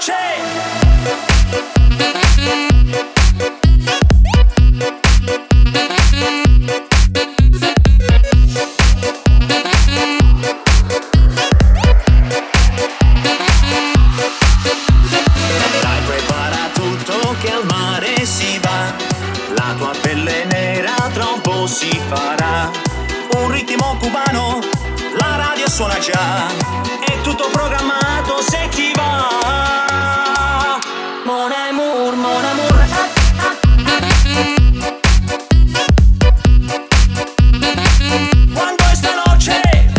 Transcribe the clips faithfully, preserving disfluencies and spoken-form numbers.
stanotte. La tua pelle nera tra un po' si farà. Un ritmo cubano, la radio suona già. È tutto programmato se ti va. Mon amour, mon amour. Quando è stanotte?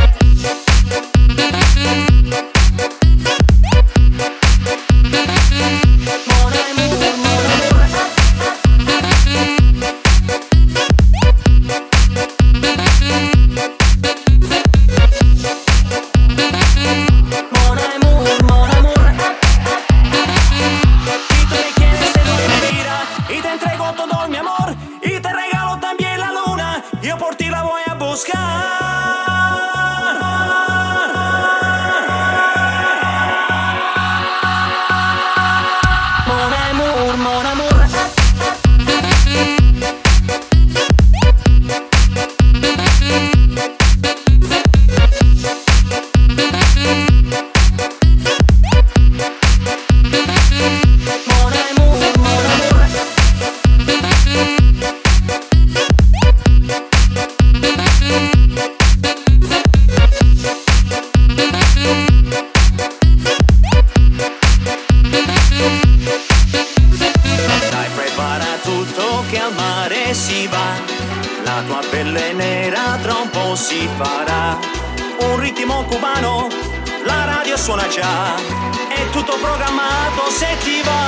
Mon amour, mon amour. Io por ti la voy a buscar. Mon amour, mon amour. Che al mare si va, la tua pelle nera tra un po' si farà. Un ritmo cubano, la radio suona già. È tutto programmato se ti va.